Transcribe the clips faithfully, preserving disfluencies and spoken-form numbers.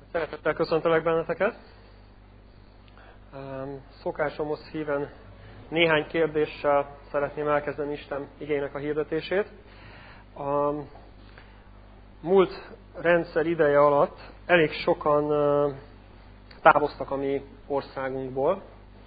Szeretettel köszöntelek benneteket. Szokásomhoz híven néhány kérdéssel szeretném elkezdeni Isten igének a hirdetését. A múlt rendszer ideje alatt elég sokan távoztak a mi országunkból,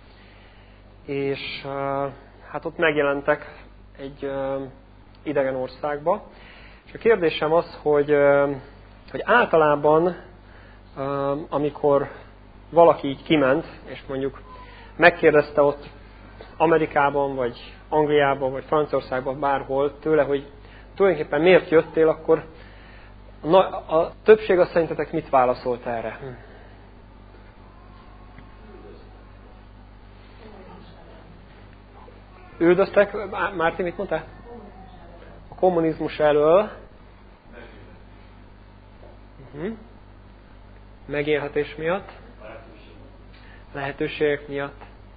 és hát ott megjelentek egy idegen országba. És a kérdésem az, hogy, hogy általában amikor valaki így kiment, és mondjuk megkérdezte ott Amerikában, vagy Angliában, vagy Franciaországban, bárhol tőle, hogy tulajdonképpen miért jöttél, akkor a, a többség azt szerintetek mit válaszolt erre? Üldöztek? Márti, mit mondtál? A kommunizmus elől. Uh-huh. Megélhetés miatt? Lehetőségek miatt?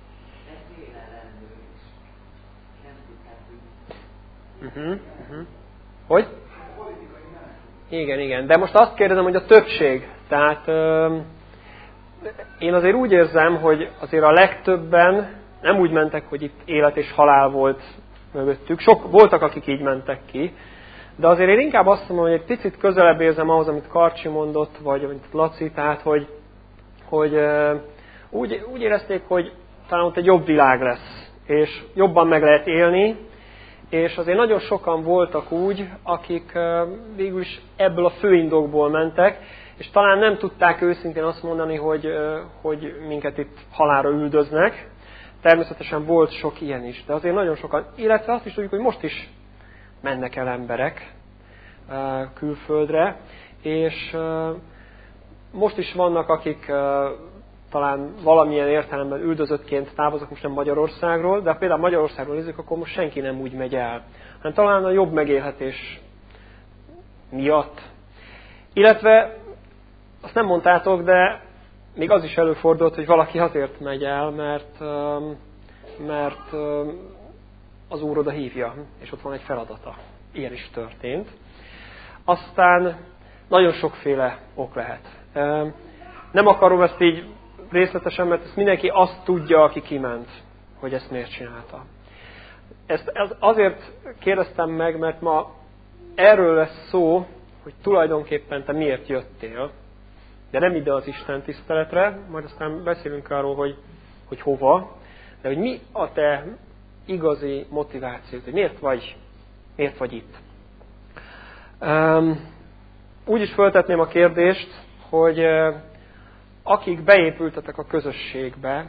Uh-huh, uh-huh. Hogy? Igen, igen. De most azt kérdezem, hogy a többség. Tehát euh, én azért úgy érzem, hogy azért a legtöbben nem úgy mentek, hogy itt élet és halál volt mögöttük. Sok, voltak, akik így mentek ki. De azért én inkább azt mondom, hogy egy picit közelebb érzem ahhoz, amit Karcsi mondott, vagy amit Laci, tehát, hogy, hogy euh, úgy, úgy érezték, hogy talán ott egy jobb világ lesz, és jobban meg lehet élni, és azért nagyon sokan voltak úgy, akik euh, végül is ebből a főindokból mentek, és talán nem tudták őszintén azt mondani, hogy, euh, hogy minket itt halálra üldöznek. Természetesen volt sok ilyen is, de azért nagyon sokan, illetve azt is tudjuk, hogy most is mennek el emberek külföldre, és most is vannak, akik talán valamilyen értelemben üldözöttként távoznak, most nem Magyarországról, de például Magyarországról nézzük, akkor most senki nem úgy megy el, hanem talán a jobb megélhetés miatt. Illetve, azt nem mondtátok, de még az is előfordult, hogy valaki azért megy el, mert, mert az Úr oda hívja, és ott van egy feladata. Ilyen is történt. Aztán nagyon sokféle ok lehet. Nem akarom ezt így részletesen, mert ezt mindenki azt tudja, aki kiment, hogy ezt miért csinálta. Ezt azért kérdeztem meg, mert ma erről lesz szó, hogy tulajdonképpen te miért jöttél, de nem ide az Isten tiszteletre, majd aztán beszélünk arról, hogy, hogy hova, de hogy mi a te igazi motivációt, hogy miért vagy, miért vagy itt. Um, úgy is föltetném a kérdést, hogy uh, akik beépültetek a közösségbe,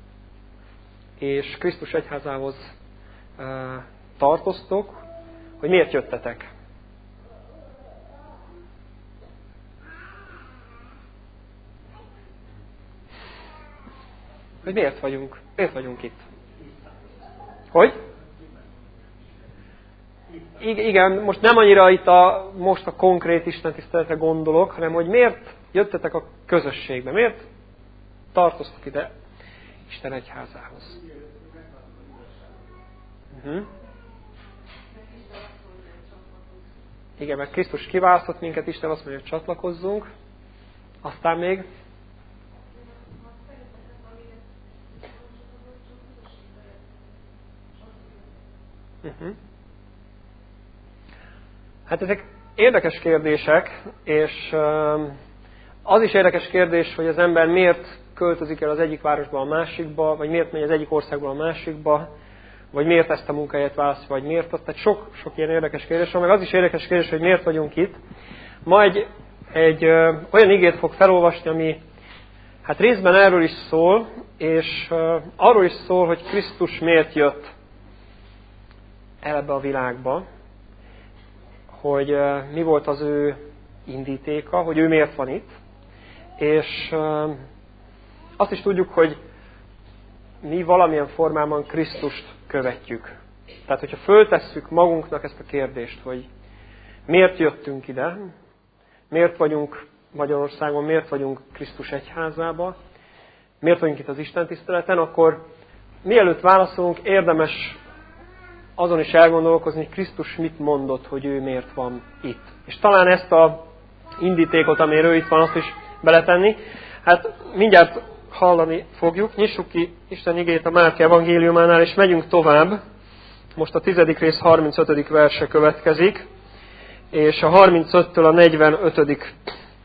és Krisztus egyházához uh, tartoztok, hogy miért jöttetek? Hogy miért vagyunk, miért vagyunk itt? Hogy? Igen, most nem annyira itt a, most a konkrét istentiszteletre gondolok, hanem hogy miért jöttetek a közösségbe, miért tartoztok ide Isten egyházához. Uh-huh. Igen, mert Krisztus kiválasztott minket, Isten azt mondja, hogy csatlakozzunk. Aztán még... Uh-huh. Hát ezek érdekes kérdések, és az is érdekes kérdés, hogy az ember miért költözik el az egyik városba a másikba, vagy miért megy az egyik országba a másikba, vagy miért ezt a munkahelyet választja, vagy miért azt. Tehát sok, sok ilyen érdekes kérdés van, meg az is érdekes kérdés, hogy miért vagyunk itt. Majd egy, egy ö, olyan igét fog felolvasni, ami hát részben erről is szól, és ö, arról is szól, hogy Krisztus miért jött el ebbe a világba, hogy uh, mi volt az ő indítéka, hogy ő miért van itt. És uh, azt is tudjuk, hogy mi valamilyen formában Krisztust követjük. Tehát, hogyha föltesszük magunknak ezt a kérdést, hogy miért jöttünk ide, miért vagyunk Magyarországon, miért vagyunk Krisztus egyházába, miért vagyunk itt az istentiszteleten, akkor mielőtt válaszolunk, érdemes azon is elgondolkozni, hogy Krisztus mit mondott, hogy ő miért van itt. És talán ezt a indítékot, amiről ő itt van, azt is beletenni. Hát mindjárt hallani fogjuk. Nyissuk ki Isten igéjét a Márk evangéliumánál, és megyünk tovább. Most a tizedik rész harmincötödik verse következik, és a harmincöttől a negyvenötödik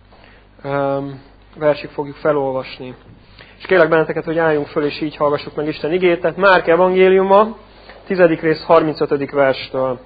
versig fogjuk felolvasni. És kérlek benneteket, hogy álljunk föl, és így hallgassuk meg Isten igéjét. Tehát Márk evangéliuma, tizedik rész harmincötödik verstől.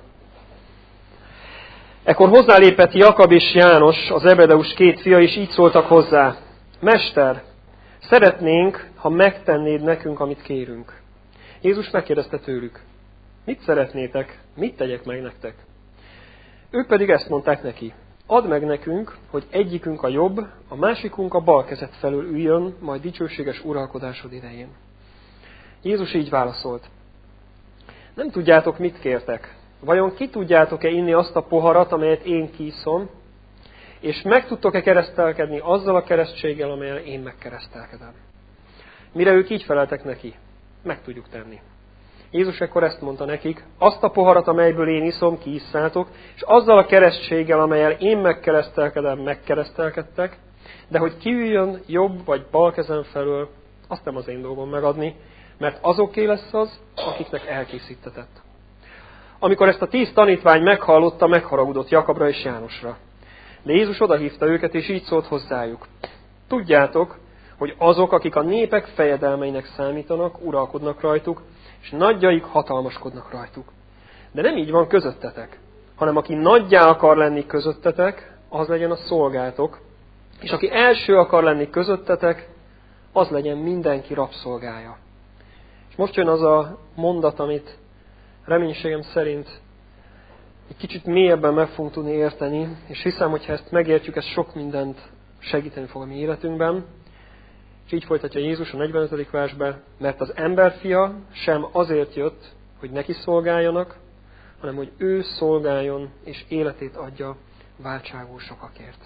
Ekkor hozzálépett Jakab és János, az Zebedeus két fia, és így szóltak hozzá: Mester, szeretnénk, ha megtennéd nekünk, amit kérünk. Jézus megkérdezte tőlük: Mit szeretnétek, mit tegyek meg nektek? Ők pedig ezt mondták neki: Add meg nekünk, hogy egyikünk a jobb, a másikunk a bal kezed felől üljön, majd dicsőséges uralkodásod idején. Jézus így válaszolt: Nem tudjátok, mit kértek. Vajon ki tudjátok-e inni azt a poharat, amelyet én kiiszom, és meg tudtok-e keresztelkedni azzal a keresztséggel, amelyen én megkeresztelkedem? Mire ők így feleltek neki: Meg tudjuk tenni. Jézus ekkor ezt mondta nekik: Azt a poharat, amelyből én iszom, kiisszátok, és azzal a keresztséggel, amellyel én megkeresztelkedem, megkeresztelkedtek, de hogy kiüljön jobb vagy bal kezem felől, azt nem az én dolgom megadni, mert azoké lesz az, akiknek elkészítetett. Amikor ezt a tíz tanítvány meghallotta, megharagudott Jakabra és Jánosra. De Jézus odahívta őket, és így szólt hozzájuk: Tudjátok, hogy azok, akik a népek fejedelmeinek számítanak, uralkodnak rajtuk, és nagyjaik hatalmaskodnak rajtuk. De nem így van közöttetek, hanem aki nagyjá akar lenni közöttetek, az legyen a szolgátok, és aki első akar lenni közöttetek, az legyen mindenki rabszolgája. És most jön az a mondat, amit reménységem szerint egy kicsit mélyebben meg fogunk tudni érteni, és hiszem, hogy ha ezt megértjük, ez sok mindent segíteni fog a mi életünkben. És így folytatja Jézus a negyvenötödik versben: Mert az emberfia sem azért jött, hogy neki szolgáljanak, hanem hogy ő szolgáljon, és életét adja váltságul sokakért.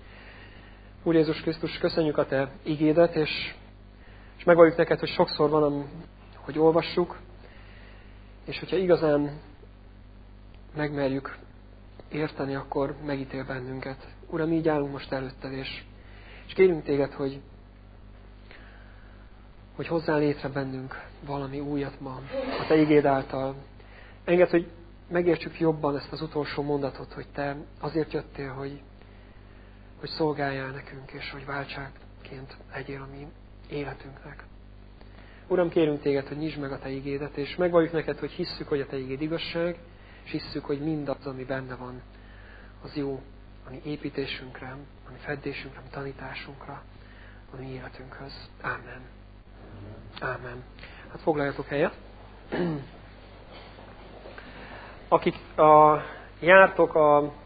Úr Jézus Krisztus, köszönjük a Te igédet, és, és megvalljuk neked, hogy sokszor van, hogy olvassuk, és hogyha igazán megmerjük érteni, akkor megítél bennünket. Uram, így állunk most előtted, és, és kérünk téged, hogy, hogy hozzá létre bennünk valami újat ma a Te igéd által. Engedd, hogy megértsük jobban ezt az utolsó mondatot, hogy Te azért jöttél, hogy, hogy szolgáljál nekünk, és hogy váltságként legyél a mi életünknek. Uram, kérünk téged, hogy nyisd meg a Te igédet, és megvalljuk neked, hogy hisszük, hogy a Te igéd igazság, és hisszük, hogy mindaz, ami benne van, az jó a mi építésünkre, a mi feddésünkre, a mi tanításunkra, a mi életünkhöz. Ámen. Ámen. Hát foglaljatok helyet. Akik a, jártok a, a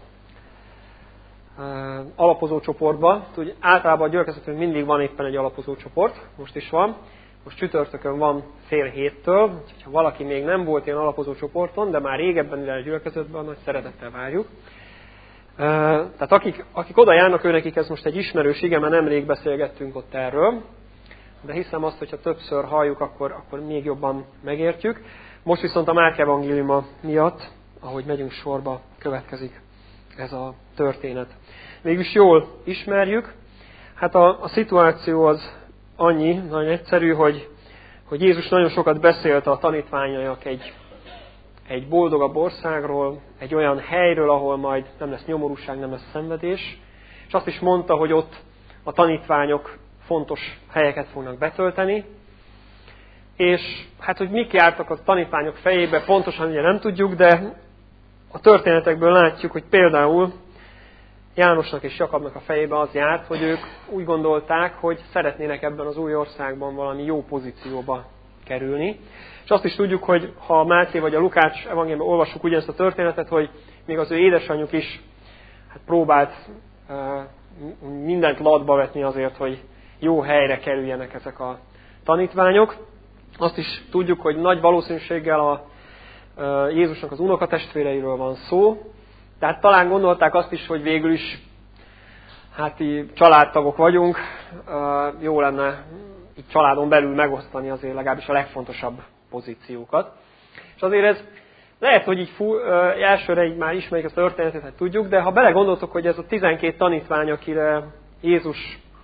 alapozó csoportba, úgy általában a gyülekezetben mindig van éppen egy alapozó csoport, most is van. Most csütörtökön van fél héttől, úgyhogy ha valaki még nem volt ilyen alapozó csoporton, de már régebben ide a gyülekezetben, nagy szeretettel várjuk. Tehát akik, akik oda járnak, őnekik ez most egy ismerős ige, mert nemrég beszélgettünk ott erről, de hiszem azt, hogyha többször halljuk, akkor, akkor még jobban megértjük. Most viszont a Márk evangéliuma miatt, ahogy megyünk sorba, következik ez a történet. Mégis jól ismerjük. Hát a, a szituáció az annyi, nagyon egyszerű, hogy, hogy Jézus nagyon sokat beszélt a tanítványainak egy, egy boldogabb országról, egy olyan helyről, ahol majd nem lesz nyomorúság, nem lesz szenvedés. És azt is mondta, hogy ott a tanítványok fontos helyeket fognak betölteni. És hát, hogy mik jártak a tanítványok fejébe, pontosan ugye nem tudjuk, de a történetekből látjuk, hogy például Jánosnak és Jakabnak a fejébe az járt, hogy ők úgy gondolták, hogy szeretnének ebben az új országban valami jó pozícióba kerülni. És azt is tudjuk, hogy ha a Máté vagy a Lukács evangéliumban olvassuk ugyanezt a történetet, hogy még az ő édesanyjuk is hát próbált uh, mindent latba vetni azért, hogy jó helyre kerüljenek ezek a tanítványok. Azt is tudjuk, hogy nagy valószínűséggel a uh, Jézusnak az unokatestvéreiről van szó. Tehát talán gondolták azt is, hogy végül is hát így családtagok vagyunk, uh, jó lenne így családon belül megosztani azért legalábbis a legfontosabb pozíciókat. És azért ez lehet, hogy így fú, uh, elsőre így már ismerjük ezt a történetet, hát tudjuk, de ha belegondoltok, hogy ez a tizenkét tanítvány, akire Jézus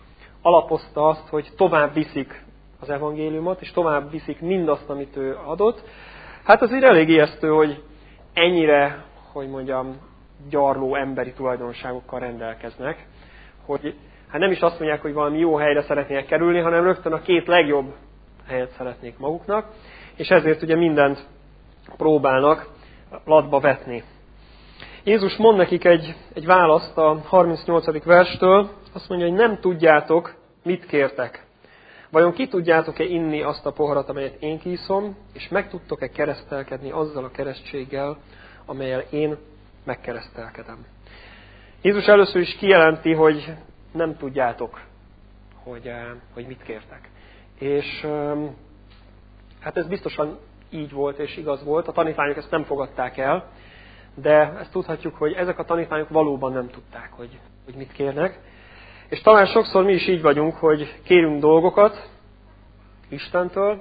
alapozta azt, hogy tovább viszik az evangéliumot, és tovább viszik mindazt, amit ő adott. Hát az így elég ijesztő, hogy ennyire, hogy mondjam, gyarló emberi tulajdonságokkal rendelkeznek, hogy hát nem is azt mondják, hogy valami jó helyre szeretnének kerülni, hanem rögtön a két legjobb helyet szeretnék maguknak, és ezért ugye mindent próbálnak latba vetni. Jézus mond nekik egy, egy választ a harmincnyolcadik verstől, azt mondja, hogy nem tudjátok, mit kértek. Vajon ki tudjátok-e inni azt a poharat, amelyet én kiiszom, és meg tudtok-e keresztelkedni azzal a keresztséggel, amelyel én megkeresztelkedem. Jézus először is kijelenti, hogy nem tudjátok, hogy, hogy mit kértek. És hát ez biztosan így volt és igaz volt. A tanítványok ezt nem fogadták el, de ezt tudhatjuk, hogy ezek a tanítványok valóban nem tudták, hogy, hogy mit kérnek. És talán sokszor mi is így vagyunk, hogy kérünk dolgokat Istentől,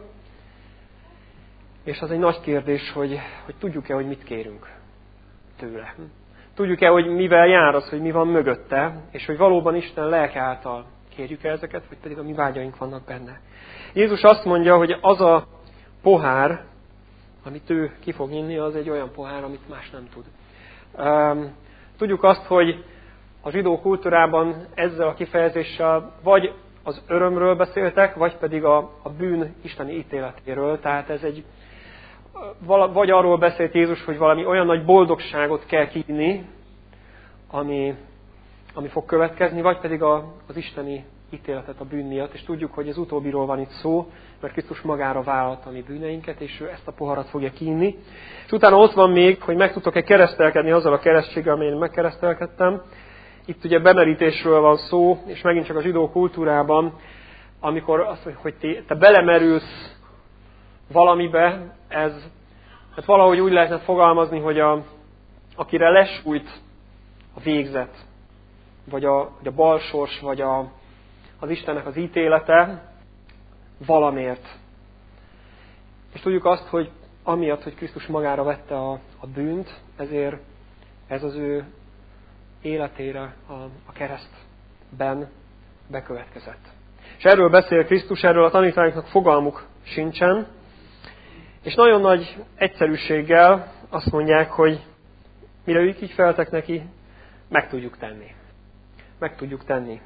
és az egy nagy kérdés, hogy, hogy tudjuk-e, hogy mit kérünk tőle. Tudjuk-e, hogy mivel jár az, hogy mi van mögötte, és hogy valóban Isten lelke által kérjük-e ezeket, vagy pedig a mi vágyaink vannak benne. Jézus azt mondja, hogy az a pohár, amit ő ki fog inni, az egy olyan pohár, amit más nem tud. Tudjuk azt, hogy a zsidó kultúrában ezzel a kifejezéssel vagy az örömről beszéltek, vagy pedig a, a bűn isteni ítéletéről. Tehát ez egy, vagy arról beszélt Jézus, hogy valami olyan nagy boldogságot kell kínni, ami, ami fog következni, vagy pedig a, az isteni ítéletet a bűn miatt. És tudjuk, hogy az utóbbiról van itt szó, mert Krisztus magára vállalta a mi bűneinket, és ő ezt a poharat fogja kínni. És utána ott van még, hogy meg tudtok-e keresztelkedni azzal a keresztséggel, amelyen megkeresztelkedtem. Itt ugye bemerítésről van szó, és megint csak a zsidó kultúrában, amikor azt mondja, hogy te, te belemerülsz valamibe, ez hát valahogy úgy lehetne fogalmazni, hogy a, akire lesújt a végzet, vagy a, vagy a balsors, vagy a, az Istennek az ítélete valamért. És tudjuk azt, hogy amiatt, hogy Krisztus magára vette a, a bűnt, ezért ez az ő életére a, a keresztben bekövetkezett. És erről beszél Krisztus, erről a tanítványoknak fogalmuk sincsen, és nagyon nagy egyszerűséggel azt mondják, hogy mire ők így feltek neki, meg tudjuk tenni. Meg tudjuk tenni.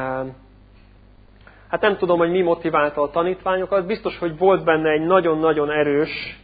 Hát nem tudom, hogy mi motiválta a tanítványokat. Biztos, hogy volt benne egy nagyon-nagyon erős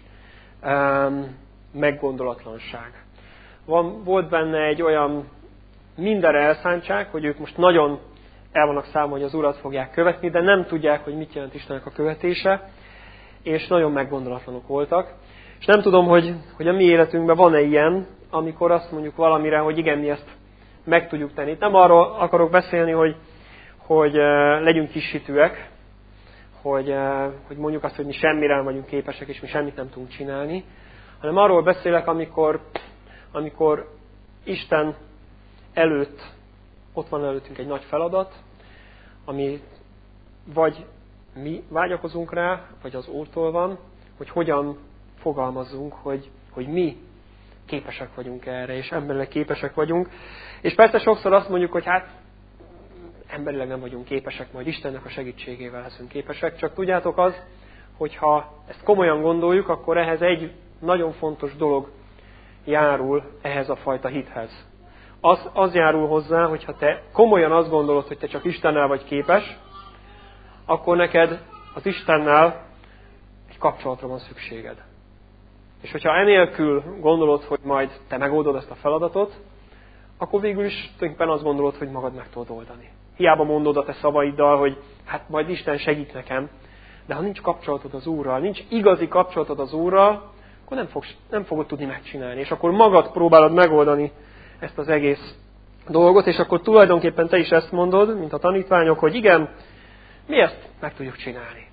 meggondolatlanság. Van, volt benne egy olyan mindenre elszántság, hogy ők most nagyon el vannak számolva, hogy az Urat fogják követni, de nem tudják, hogy mit jelent Istennek a követése, és nagyon meggondolatlanok voltak. És nem tudom, hogy, hogy a mi életünkben van-e ilyen, amikor azt mondjuk valamire, hogy igen, mi ezt meg tudjuk tenni. Nem arról akarok beszélni, hogy, hogy legyünk kishitűek, hogy, hogy mondjuk azt, hogy mi semmire nem vagyunk képesek, és mi semmit nem tudunk csinálni, hanem arról beszélek, amikor, amikor Isten előtt, ott van előttünk egy nagy feladat, ami vagy mi vágyakozunk rá, vagy az Úrtól van, hogy hogyan fogalmazzunk, hogy, hogy mi képesek vagyunk erre, és emberileg képesek vagyunk. És persze sokszor azt mondjuk, hogy hát emberileg nem vagyunk képesek, majd Istennek a segítségével leszünk képesek. Csak tudjátok az, hogyha ezt komolyan gondoljuk, akkor ehhez egy nagyon fontos dolog járul ehhez a fajta hithez. Az, az járul hozzá, hogyha te komolyan azt gondolod, hogy te csak Istennel vagy képes, akkor neked az Istennel egy kapcsolatra van szükséged. És hogyha enélkül gondolod, hogy majd te megoldod ezt a feladatot, akkor végül is tulajdonképpen azt gondolod, hogy magad meg tudod oldani. Hiába mondod a te szavaiddal, hogy hát majd Isten segít nekem, de ha nincs kapcsolatod az Úrral, nincs igazi kapcsolatod az Úrral, akkor nem, fogsz, nem fogod tudni megcsinálni. És akkor magad próbálod megoldani ezt az egész dolgot, és akkor tulajdonképpen te is ezt mondod, mint a tanítványok, hogy igen, mi ezt meg tudjuk csinálni.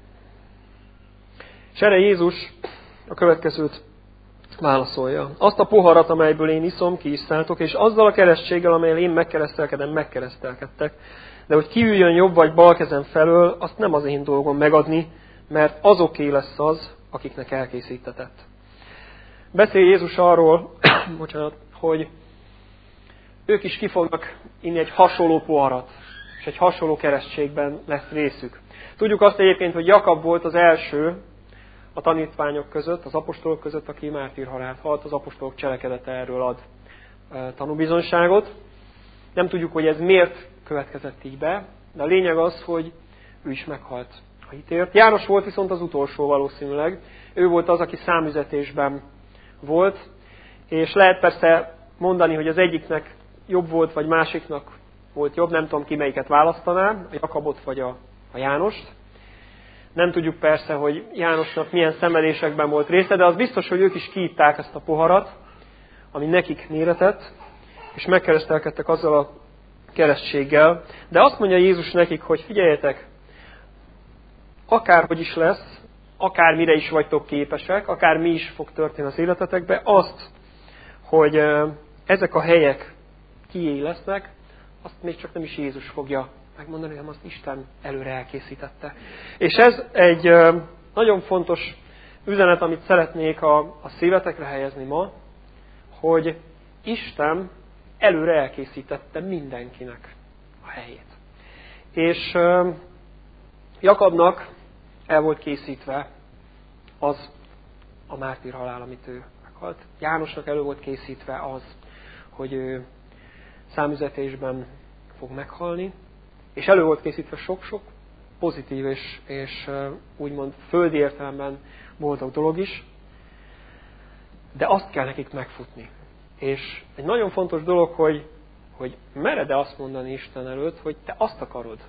És erre Jézus a következőt válaszolja. Azt a poharat, amelyből én iszom, kiisszátok, és azzal a keresztséggel, amellyel én megkeresztelkedem, megkeresztelkedtek. De hogy kiüljön jobb vagy bal kezem felől, azt nem az én dolgom megadni, mert azoké lesz az, akiknek elkészítetett. Beszél Jézus arról, bocsánat, hogy ők is ki fognak inni egy hasonló poharat. És egy hasonló keresztségben lesz részük. Tudjuk azt egyébként, hogy Jakab volt az első a tanítványok között, az apostolok között, aki mártírhalált halt, az apostolok cselekedete erről ad tanúbizonyságot. Nem tudjuk, hogy ez miért következett így be, de a lényeg az, hogy ő is meghalt a hitért. János volt viszont az utolsó valószínűleg. Ő volt az, aki számüzetésben volt, és lehet persze mondani, hogy az egyiknek jobb volt, vagy másiknak volt jobb, nem tudom ki melyiket választaná, a Jakabot vagy a, a Jánost. Nem tudjuk persze, hogy Jánosnak milyen szenvedésekben volt része, de az biztos, hogy ők is kiitták ezt a poharat, ami nekik méretett, és megkeresztelkedtek azzal a keresztséggel. De azt mondja Jézus nekik, hogy figyeljetek, akárhogy is lesz, akármire is vagytok képesek, akár mi is fog történni az életetekbe, azt, hogy ezek a helyek kié lesznek, azt még csak nem is Jézus fogja megmondani, hanem azt Isten előre elkészítette. És ez egy nagyon fontos üzenet, amit szeretnék a, a szívetekre helyezni ma, hogy Isten előre elkészítette mindenkinek a helyét. És Jakabnak el volt készítve az a mártírhalál, amit ő meghalt. Jánosnak elő volt készítve az, hogy ő számüzetésben fog meghalni, és elő volt készítve sok-sok pozitív és, és úgymond földi értelemben boldog dolog is, de azt kell nekik megfutni. És egy nagyon fontos dolog, hogy, hogy mered-e azt mondani Isten előtt, hogy te azt akarod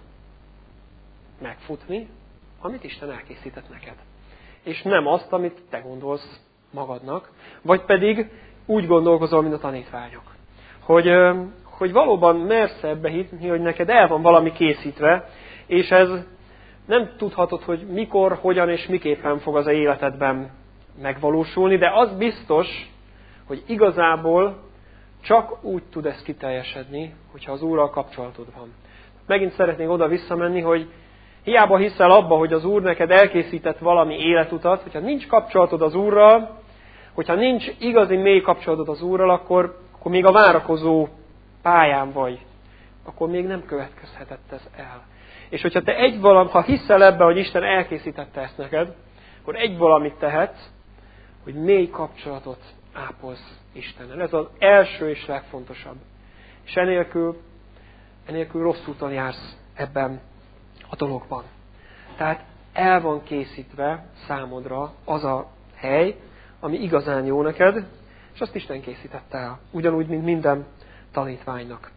megfutni, amit Isten elkészített neked. És nem azt, amit te gondolsz magadnak, vagy pedig úgy gondolkozol, mint a tanítványok. Hogy, hogy valóban mersz ebbe hinni, hogy neked el van valami készítve, és ez nem tudhatod, hogy mikor, hogyan és miképpen fog az életedben megvalósulni, de az biztos, hogy igazából csak úgy tud ez kiteljesedni, hogyha az Úrral kapcsolatod van. Megint szeretnék oda visszamenni, hogy hiába hiszel abba, hogy az Úr neked elkészített valami életutat, hogyha nincs kapcsolatod az Úrral, hogyha nincs igazi mély kapcsolatod az Úrral, akkor, akkor még a várakozó pályán vagy, akkor még nem következhetett ez el. És hogyha te egy valam, ha hiszel ebbe, hogy Isten elkészítette ezt neked, akkor egy valamit tehetsz, hogy mély kapcsolatot ápolsz Istennel. Ez az első és legfontosabb. És enélkül, enélkül rossz úton jársz ebben a dologban. Tehát el van készítve számodra az a hely, ami igazán jó neked, és azt Isten készítette el. Ugyanúgy, mint minden tanítványnak.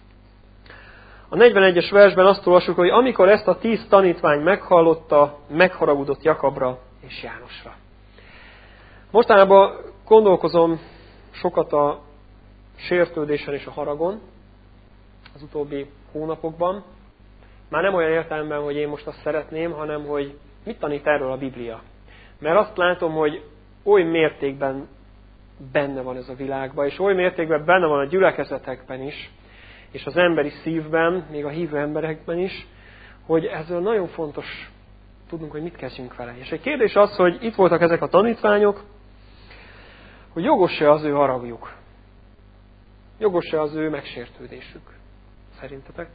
A negyvenegyes versben azt olvassuk, hogy amikor ezt a tíz tanítvány meghallotta, megharagudott Jakabra és Jánosra. Mostanában gondolkozom sokat a sértődésen és a haragon az utóbbi hónapokban. Már nem olyan értelemben, hogy én most azt szeretném, hanem hogy mit tanít erről a Biblia. Mert azt látom, hogy oly mértékben benne van ez a világban, és oly mértékben benne van a gyülekezetekben is, és az emberi szívben, még a hívő emberekben is, hogy ezzel nagyon fontos tudnunk, hogy mit kezdjünk vele. És egy kérdés az, hogy itt voltak ezek a tanítványok, hogy jogos-e az ő haragjuk? Jogos-e az ő megsértődésük? Szerintetek?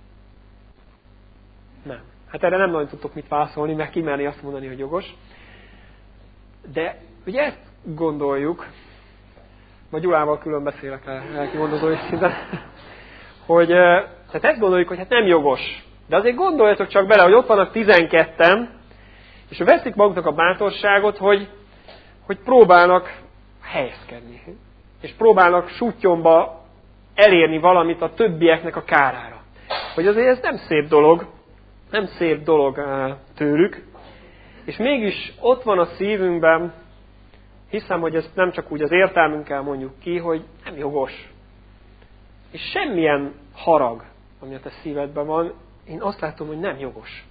Nem. Hát erre nem nagyon tudtok mit válaszolni, meg kimerni azt mondani, hogy jogos. De ugye ezt gondoljuk, vagy Gyulával külön beszélek le, lelki gondozói szinten, hogy tehát ezt gondoljuk, hogy hát nem jogos. De azért gondoljatok csak bele, hogy ott vannak tizenketten, és veszik maguknak a bátorságot, hogy, hogy próbálnak helyezkedni. És próbálnak sútyomba elérni valamit a többieknek a kárára. Hogy azért ez nem szép dolog, nem szép dolog tőlük, és mégis ott van a szívünkben, hiszem, hogy ezt nem csak úgy az értelmünkkel mondjuk ki, hogy nem jogos. És semmilyen harag, ami a te szívedben van, én azt látom, hogy nem jogos.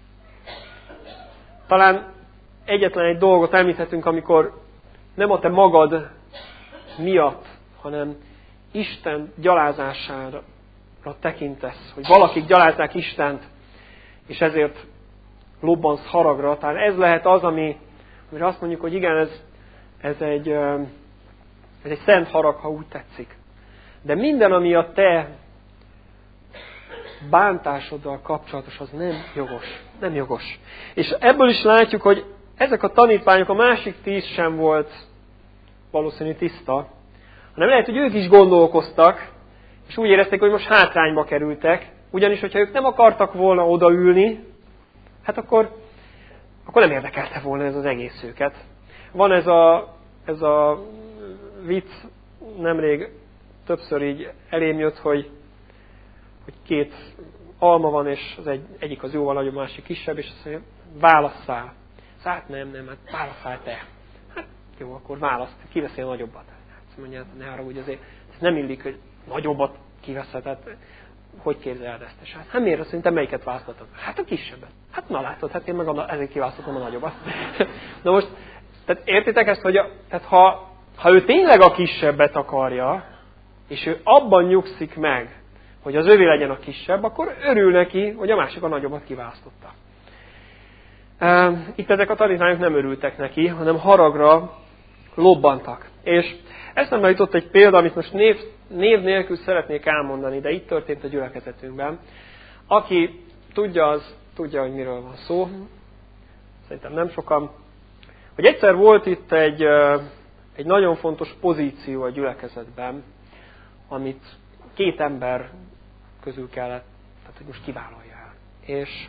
Talán egyetlen egy dolgot említhetünk, amikor nem a te magad miatt, hanem Isten gyalázására tekintesz, hogy valakik gyalázzák Istent, és ezért lobbansz haragra. Talán ez lehet az, ami, amire azt mondjuk, hogy igen, ez, ez, egy, ez egy szent harag, ha úgy tetszik. De minden, ami a te bántásoddal kapcsolatos, az nem jogos. Nem jogos. És ebből is látjuk, hogy ezek a tanítványok, a másik tíz sem volt valószínű tiszta, hanem lehet, hogy ők is gondolkoztak, és úgy érezték, hogy most hátrányba kerültek, ugyanis, hogyha ők nem akartak volna odaülni, hát akkor, akkor nem érdekelte volna ez az egész őket. Van ez a, ez a vicc, nemrég többször így elém jött, hogy, hogy két alma van, és az egy, egyik az jóval nagyobb, másik kisebb, és azt mondja, válasszál. Hát nem, nem, hát válasszál te. Hát jó, akkor választ, kiveszi a nagyobbat. Azt mondja, ne haragudj, azért ez nem illik, hogy nagyobbat kiveszed, hát hogy képzeled ezt? És hát, hát miért azt mondja, te melyiket választhatod? Hát a kisebbet. Hát na látod, hát én meg a, ezért kiválaszthatom a nagyobbat. Na most, tehát értitek ezt, hogy a, tehát ha, ha ő tényleg a kisebbet akarja, és ő abban nyugszik meg, hogy az övé legyen a kisebb, akkor örül neki, hogy a másik a nagyobbat kiválasztotta. Itt ezek a tanítványok nem örültek neki, hanem haragra lobbantak. És eszembe jutott egy példa, amit most név, név nélkül szeretnék elmondani, de itt történt a gyülekezetünkben. Aki tudja, az tudja, hogy miről van szó. Szerintem nem sokan. Hogy egyszer volt itt egy, egy nagyon fontos pozíció a gyülekezetben, amit két ember közül kellett, tehát hogy most kivállalja el. És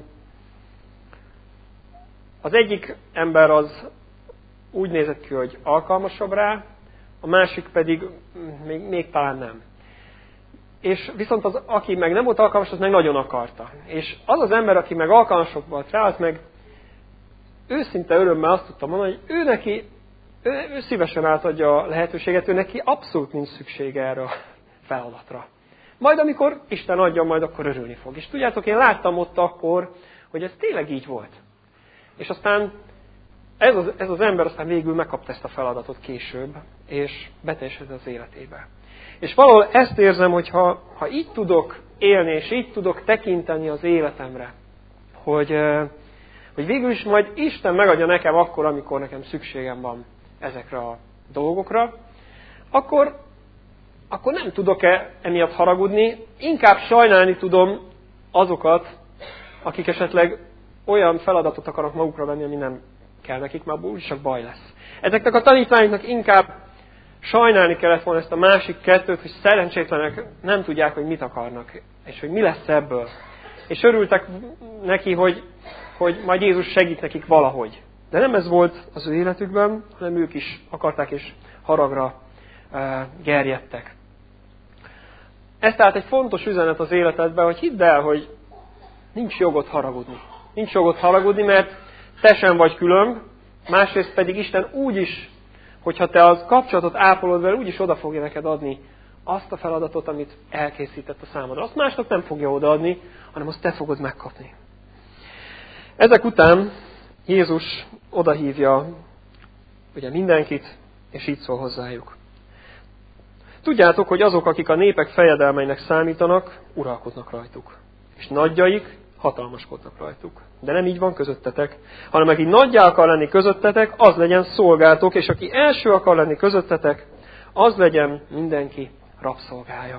az egyik ember az úgy nézett ki, hogy alkalmasabb rá, a másik pedig még, még talán nem. És viszont az, aki meg nem volt alkalmas, az meg nagyon akarta. És az az ember, aki meg alkalmasabb volt rá, az meg őszinte örömmel azt tudta mondani, hogy ő neki, ő, ő szívesen átadja a lehetőséget, ő neki abszolút nincs szüksége erre a feladatra. Majd amikor Isten adja, majd akkor örülni fog. És tudjátok, én láttam ott akkor, hogy ez tényleg így volt. És aztán ez az, ez az ember aztán végül megkapta ezt a feladatot később, és beteljesedett az életébe. És valahol ezt érzem, hogy ha, ha így tudok élni, és így tudok tekinteni az életemre, hogy, hogy végül is majd Isten megadja nekem akkor, amikor nekem szükségem van ezekre a dolgokra, akkor, akkor nem tudok-e emiatt haragudni, inkább sajnálni tudom azokat, akik esetleg olyan feladatot akarnak magukra venni, ami nem kell nekik, mert abból úgyis csak baj lesz. Ezeknek a tanítványoknak inkább sajnálni kellett volna ezt a másik kettőt, hogy szerencsétlenek nem tudják, hogy mit akarnak, és hogy mi lesz ebből. És örültek neki, hogy, hogy majd Jézus segít nekik valahogy. De nem ez volt az ő életükben, hanem ők is akarták, és haragra uh, gerjedtek. Ez tehát egy fontos üzenet az életedben, hogy hidd el, hogy nincs jogod haragudni. Nincs jogod haragudni, mert te sem vagy különb, másrészt pedig Isten úgy is, hogyha te az kapcsolatot ápolod vele, úgy is oda fogja neked adni azt a feladatot, amit elkészített a számodra. Azt másnak nem fogja odaadni, hanem azt te fogod megkapni. Ezek után Jézus odahívja ugye mindenkit, és így szól hozzájuk. Tudjátok, hogy azok, akik a népek fejedelmeinek számítanak, uralkodnak rajtuk. És nagyjaik hatalmaskodnak rajtuk. De nem így van közöttetek, hanem aki nagyjá akar lenni közöttetek, az legyen szolgátok, és aki első akar lenni közöttetek, az legyen mindenki rabszolgája.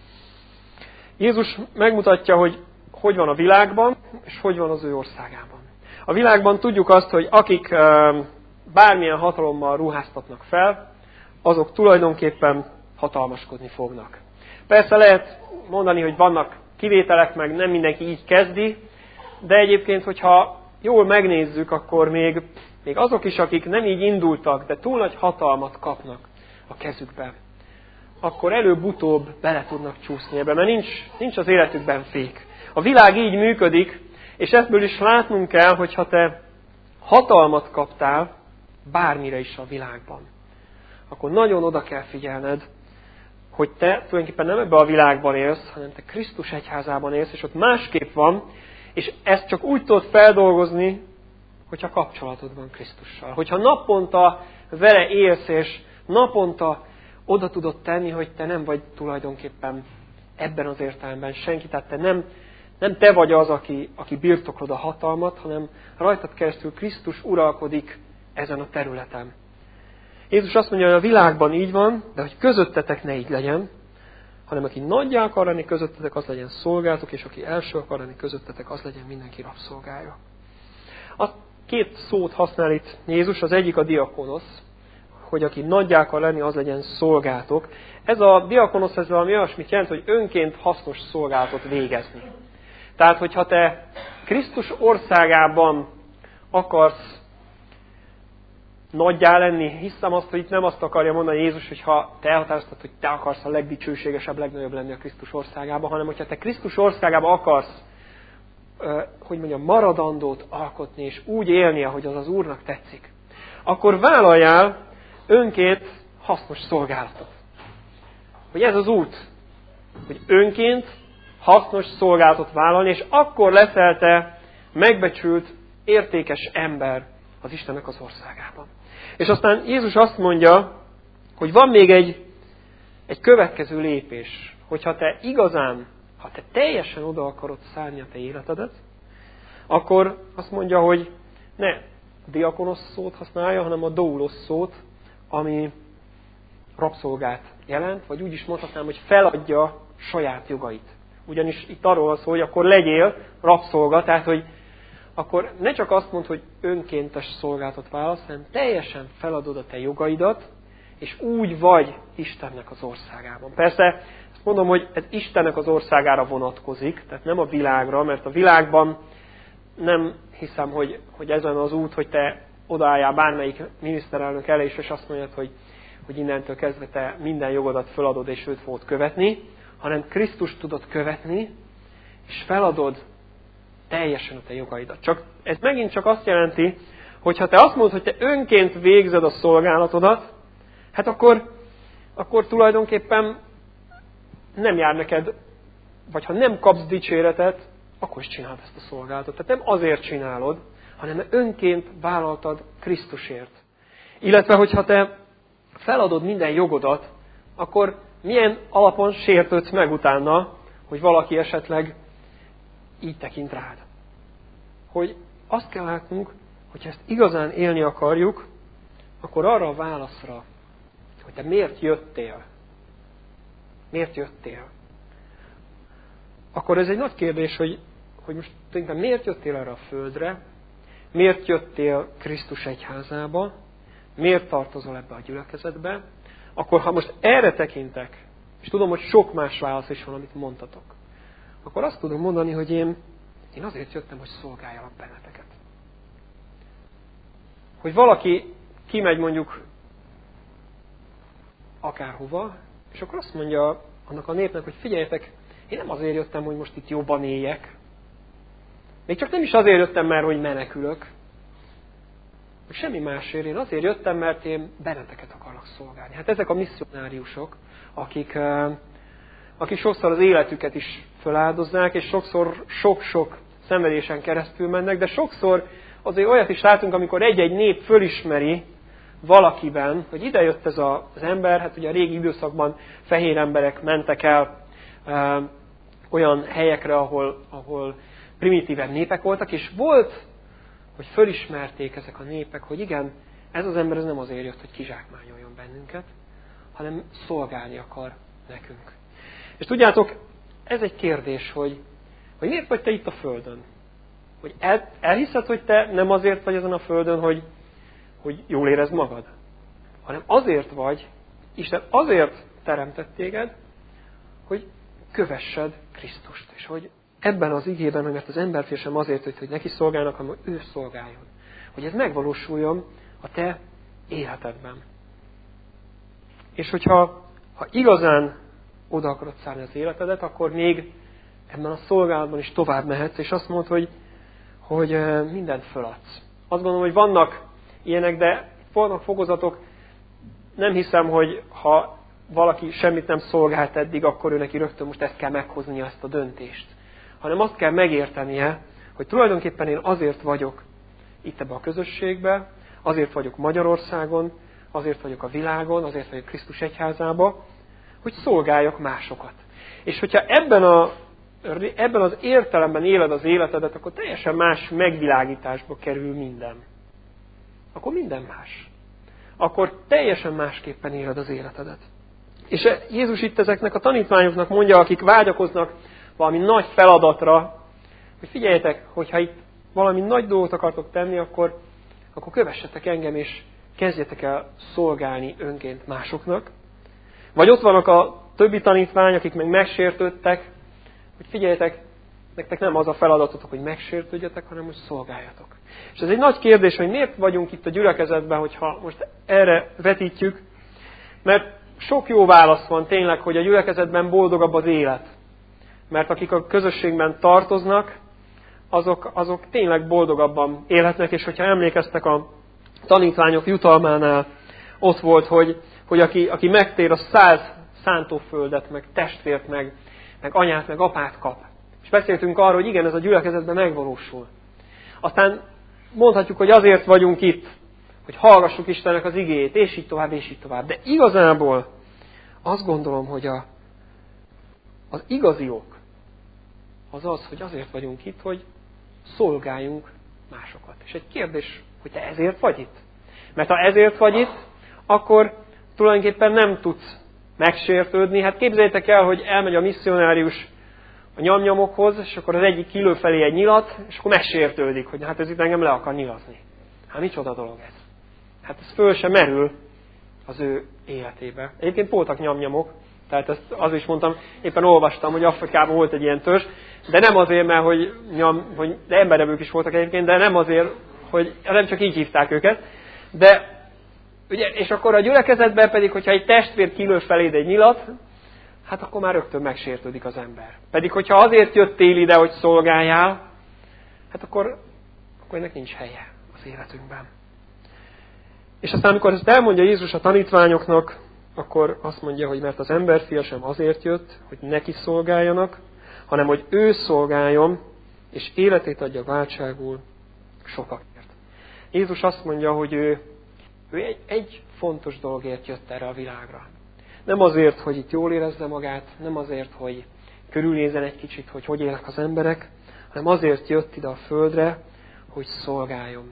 Jézus megmutatja, hogy hogy van a világban, és hogy van az ő országában. A világban tudjuk azt, hogy akik bármilyen hatalommal ruháztatnak fel, azok tulajdonképpen hatalmaskodni fognak. Persze lehet mondani, hogy vannak kivételek, meg nem mindenki így kezdi, de egyébként, hogyha jól megnézzük, akkor még, még azok is, akik nem így indultak, de túl nagy hatalmat kapnak a kezükben, akkor előbb-utóbb bele tudnak csúszni ebbe, mert nincs, nincs az életükben fék. A világ így működik, és ebből is látnunk kell, hogyha te hatalmat kaptál bármire is a világban, akkor nagyon oda kell figyelned, hogy te tulajdonképpen nem ebben a világban élsz, hanem te Krisztus egyházában élsz, és ott másképp van, és ezt csak úgy tudod feldolgozni, hogyha kapcsolatod van Krisztussal. Hogyha naponta vele élsz, és naponta oda tudod tenni, hogy te nem vagy tulajdonképpen ebben az értelemben senki, tehát te nem, nem te vagy az, aki, aki birtoklod a hatalmat, hanem rajtad keresztül Krisztus uralkodik ezen a területen. Jézus azt mondja, hogy a világban így van, de hogy közöttetek ne így legyen, hanem aki nagyjá akar lenni közöttetek, az legyen szolgátok, és aki első akar lenni közöttetek, az legyen mindenki rabszolgája. A két szót használ itt Jézus, az egyik a diakonosz, hogy aki nagyjá akar lenni, az legyen szolgátok. Ez a diakonosz, ez valami olyasmit jelent, hogy önként hasznos szolgálatot végezni. Tehát, hogyha te Krisztus országában akarsz nagyjá lenni, hiszem azt, hogy itt nem azt akarja mondani Jézus, hogy ha te elhatároztad, hogy te akarsz a legdicsőségesebb, legnagyobb lenni a Krisztus országában, hanem hogyha te Krisztus országában akarsz, hogy mondjam, maradandót alkotni, és úgy élni, ahogy az az Úrnak tetszik, akkor vállaljál önként hasznos szolgálatot. Hogy ez az út, hogy önként hasznos szolgálatot vállalni, és akkor leszel te megbecsült, értékes ember az Istennek az országában. És aztán Jézus azt mondja, hogy van még egy, egy következő lépés, hogyha te igazán, ha te teljesen oda akarod szállni a te életedet, akkor azt mondja, hogy ne diakonosz szót használja, hanem a doulos szót, ami rabszolgát jelent, vagy úgy is mondhatnám, hogy feladja saját jogait. Ugyanis itt arról van szó, hogy akkor legyél rabszolga, tehát hogy akkor ne csak azt mondd, hogy önkéntes szolgálatot válasz, hanem teljesen feladod a te jogaidat, és úgy vagy Istennek az országában. Persze, ezt mondom, hogy ez Istennek az országára vonatkozik, tehát nem a világra, mert a világban nem hiszem, hogy, hogy ezen az út, hogy te odaálljál bármelyik miniszterelnök elé, és azt mondjad, hogy, hogy innentől kezdve te minden jogodat feladod, és őt fogod követni, hanem Krisztust tudod követni, és feladod teljesen a te jogaidat. Csak, ez megint csak azt jelenti, hogy ha te azt mondod, hogy te önként végzed a szolgálatodat, hát akkor, akkor tulajdonképpen nem jár neked, vagy ha nem kapsz dicséretet, akkor is csináld ezt a szolgálatot. Tehát nem azért csinálod, hanem önként vállaltad Krisztusért. Illetve, hogyha te feladod minden jogodat, akkor milyen alapon sértődsz meg utána, hogy valaki esetleg így tekint rád. Hogy azt kell látnunk, hogy ezt igazán élni akarjuk, akkor arra a válaszra, hogy te miért jöttél, miért jöttél, akkor ez egy nagy kérdés, hogy, hogy most tényleg miért jöttél erre a földre, miért jöttél Krisztus egyházába, miért tartozol ebbe a gyülekezetbe, akkor ha most erre tekintek, és tudom, hogy sok más válasz is van, amit mondtatok, akkor azt tudom mondani, hogy én, én azért jöttem, hogy szolgáljalak benneteket. Hogy valaki kimegy mondjuk akárhova, és akkor azt mondja annak a népnek, hogy figyeljetek, én nem azért jöttem, hogy most itt jobban éljek. Még csak nem is azért jöttem, mert hogy menekülök. Semmi másért. Én azért jöttem, mert én benneteket akarlak szolgálni. Hát ezek a misszionáriusok, akik, akik sokszor az életüket is feláldoznák, és sokszor sok-sok szenvedésen keresztül mennek, de sokszor azért olyat is látunk, amikor egy-egy nép fölismeri valakiben, hogy ide jött ez az ember, hát ugye a régi időszakban fehér emberek mentek el ö, olyan helyekre, ahol, ahol primitívebb népek voltak, és volt, hogy fölismerték ezek a népek, hogy igen, ez az ember ez nem azért jött, hogy kizsákmányoljon bennünket, hanem szolgálni akar nekünk. És tudjátok, ez egy kérdés, hogy, hogy miért vagy te itt a Földön? Hogy el, elhiszed, hogy te nem azért vagy ezen a Földön, hogy, hogy jól érezd magad, hanem azért vagy, Isten azért teremtett téged, hogy kövessed Krisztust. És hogy ebben az igében, mert az emberfél sem azért, hogy, hogy neki szolgálnak, hanem ő szolgáljon. Hogy ez megvalósuljon a te életedben. És hogyha ha igazán oda akarod szállni az életedet, akkor még ebben a szolgálatban is tovább mehetsz, és azt mondod, hogy, hogy mindent föladsz. Azt gondolom, hogy vannak ilyenek, de vannak fokozatok. Nem hiszem, hogy ha valaki semmit nem szolgált eddig, akkor ő neki rögtön most ezt kell meghoznia, ezt a döntést. Hanem azt kell megértenie, hogy tulajdonképpen én azért vagyok itt ebbe a közösségbe, azért vagyok Magyarországon, azért vagyok a világon, azért vagyok Krisztus egyházába, hogy szolgáljak másokat. És hogyha ebben, a, ebben az értelemben éled az életedet, akkor teljesen más megvilágításba kerül minden. Akkor minden más. Akkor teljesen másképpen éled az életedet. És Jézus itt ezeknek a tanítványoknak mondja, akik vágyakoznak valami nagy feladatra, hogy figyeljetek, hogyha itt valami nagy dolgot akartok tenni, akkor, akkor kövessetek engem, és kezdjetek el szolgálni önként másoknak. Vagy ott vannak a többi tanítvány, akik meg megsértődtek, hogy figyeljetek, nektek nem az a feladatotok, hogy megsértődjetek, hanem hogy szolgáljatok. És ez egy nagy kérdés, hogy miért vagyunk itt a gyülekezetben, hogyha most erre vetítjük, mert sok jó válasz van tényleg, hogy a gyülekezetben boldogabb az élet. Mert akik a közösségben tartoznak, azok, azok tényleg boldogabban élhetnek, és hogyha emlékeztek a tanítványok jutalmánál, ott volt, hogy, hogy aki, aki megtér, a száz szántóföldet, meg testvért, meg, meg anyát, meg apát kap. És beszéltünk arról, hogy igen, ez a gyülekezetben megvalósul. Aztán mondhatjuk, hogy azért vagyunk itt, hogy hallgassuk Istennek az igéjét, és így tovább, és így tovább. De igazából azt gondolom, hogy a, az igazi ok az az, hogy azért vagyunk itt, hogy szolgáljunk másokat. És egy kérdés, hogy te ezért vagy itt? Mert ha ezért vagy itt, akkor tulajdonképpen nem tudsz megsértődni. Hát képzeljétek el, hogy elmegy a misszionárius a nyomnyomokhoz, és akkor az egyik kilő felé egy nyilat, és akkor megsértődik, hogy hát ez itt engem le akar nyilazni. Hát micsoda dolog ez? Hát ez föl sem merül az ő életébe. Egyébként voltak nyomnyomok, tehát ezt azért is mondtam, éppen olvastam, hogy Afrikában volt egy ilyen törzs, de nem azért, mert hogy, nyom, hogy de emberevők is voltak egyébként, de nem azért, hogy nem csak így hívták őket. De, ugye, és akkor a gyülekezetben pedig, hogyha egy testvér kilő feléd egy nyilat, hát akkor már rögtön megsértődik az ember. Pedig, hogyha azért jöttél ide, hogy szolgáljál, hát akkor, akkor ennek nincs helye az életünkben. És aztán, amikor ezt elmondja Jézus a tanítványoknak, akkor azt mondja, hogy mert az emberfia sem azért jött, hogy neki szolgáljanak, hanem hogy ő szolgáljon, és életét adja váltságul sokakért. Jézus azt mondja, hogy ő, ő egy, egy fontos dologért jött erre a világra. Nem azért, hogy itt jól érezze magát, nem azért, hogy körülnézzen egy kicsit, hogy hogy élnek az emberek, hanem azért jött ide a földre, hogy szolgáljon.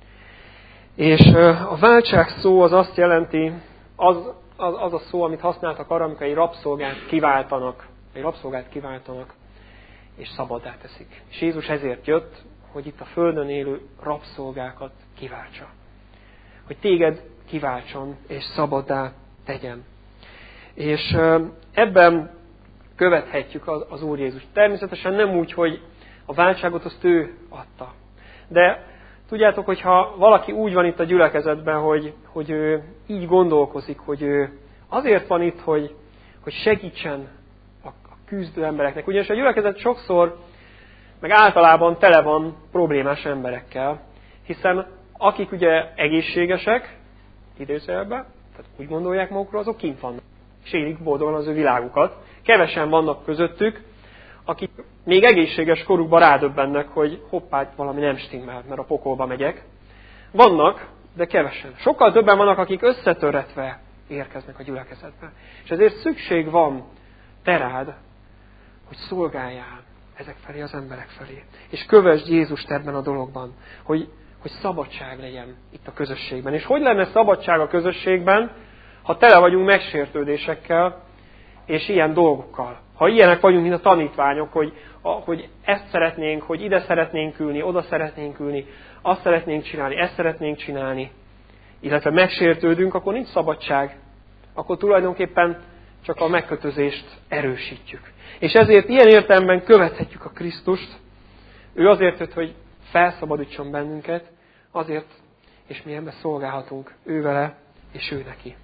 És a váltság szó az azt jelenti, az, az, az a szó, amit használtak arra, amikor egy rabszolgát kiváltanak, egy rabszolgát kiváltanak, és szabaddá teszik. És Jézus ezért jött, hogy itt a földön élő rabszolgákat kiváltsa. Hogy téged kiváltson, és szabaddá tegyen. És ebben követhetjük az Úr Jézus. Természetesen nem úgy, hogy a váltságot azt ő adta. De tudjátok, hogyha valaki úgy van itt a gyülekezetben, hogy, hogy ő így gondolkozik, hogy ő azért van itt, hogy, hogy segítsen a, a küzdő embereknek. Ugyanis a gyülekezet sokszor, meg általában tele van problémás emberekkel, hiszen akik ugye egészségesek, idézőjelben, tehát úgy gondolják magukról, azok kint vannak. És élik boldogan az ő világukat. Kevesen vannak közöttük, akik még egészséges korukban rádöbbennek, hogy hoppá, valami nem stimmel, mert a pokolba megyek. Vannak, de kevesen. Sokkal többen vannak, akik összetöretve érkeznek a gyülekezetbe. És ezért szükség van te rád, hogy szolgáljál ezek felé, az emberek felé. És kövesd Jézust ebben a dologban, hogy, hogy szabadság legyen itt a közösségben. És hogy lenne szabadság a közösségben, ha tele vagyunk megsértődésekkel, és ilyen dolgokkal. Ha ilyenek vagyunk, mint a tanítványok, hogy, hogy ezt szeretnénk, hogy ide szeretnénk ülni, oda szeretnénk ülni, azt szeretnénk csinálni, ezt szeretnénk csinálni, illetve megsértődünk, akkor nincs szabadság. Akkor tulajdonképpen csak a megkötözést erősítjük. És ezért ilyen értelemben követhetjük a Krisztust. Ő azért jött, hogy felszabadítson bennünket, azért, és mi ebben szolgálhatunk ő vele, és ő neki.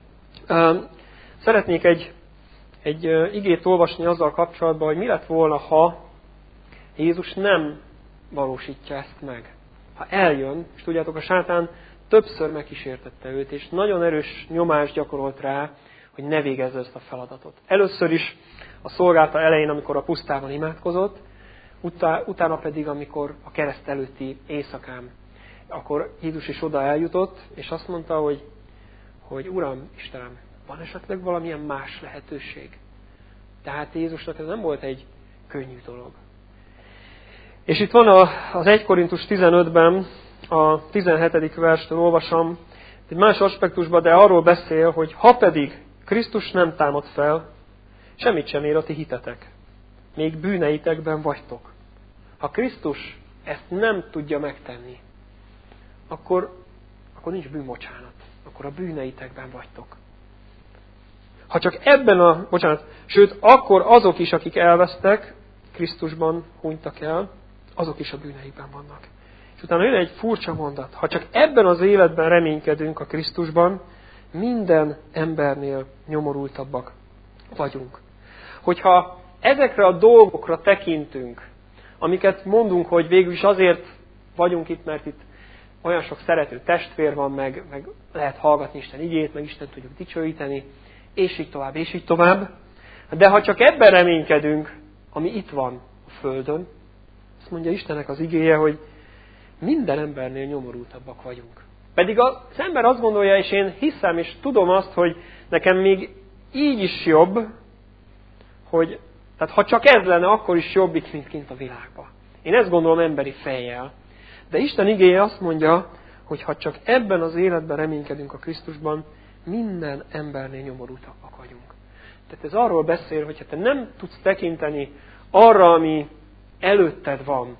Szeretnék egy, egy igét olvasni azzal kapcsolatban, hogy mi lett volna, ha Jézus nem valósítja ezt meg. Ha eljön, és tudjátok, a sátán többször megkísértette őt, és nagyon erős nyomást gyakorolt rá, hogy ne végezze ezt a feladatot. Először is a szolgálata elején, amikor a pusztában imádkozott, utána pedig, amikor a kereszt előtti éjszakán, akkor Jézus is oda eljutott, és azt mondta, hogy, hogy Uram, Istenem, van esetleg valamilyen más lehetőség? Tehát Jézusnak ez nem volt egy könnyű dolog. És itt van az egy Korintus tizenötben, a tizenhetedik verstől olvasom, egy más aspektusban, de arról beszél, hogy ha pedig Krisztus nem támad fel, semmit sem ér a ti hitetek. Még bűneitekben vagytok. Ha Krisztus ezt nem tudja megtenni, akkor, akkor nincs bűnbocsánat. Akkor a bűneitekben vagytok. Ha csak ebben a, bocsánat, sőt, akkor azok is, akik elvesztek, Krisztusban hunytak el, azok is a bűneikben vannak. És utána jön egy furcsa mondat. Ha csak ebben az életben reménykedünk a Krisztusban, minden embernél nyomorultabbak vagyunk. Hogyha ezekre a dolgokra tekintünk, amiket mondunk, hogy végül is azért vagyunk itt, mert itt olyan sok szerető testvér van, meg, meg lehet hallgatni Isten igét, meg Isten tudjuk dicsőíteni, és így tovább, és így tovább. De ha csak ebben reménykedünk, ami itt van a Földön, azt mondja Istennek az igéje, hogy minden embernél nyomorultabbak vagyunk. Pedig az ember azt gondolja, és én hiszem, és tudom azt, hogy nekem még így is jobb, hogy tehát ha csak ez lenne, akkor is jobbik, mint kint a világban. Én ezt gondolom emberi fejjel. De Isten igéje azt mondja, hogy ha csak ebben az életben reménykedünk a Krisztusban, minden embernél nyomorultabbak vagyunk. Tehát ez arról beszél, hogy ha te nem tudsz tekinteni arra, ami előtted van,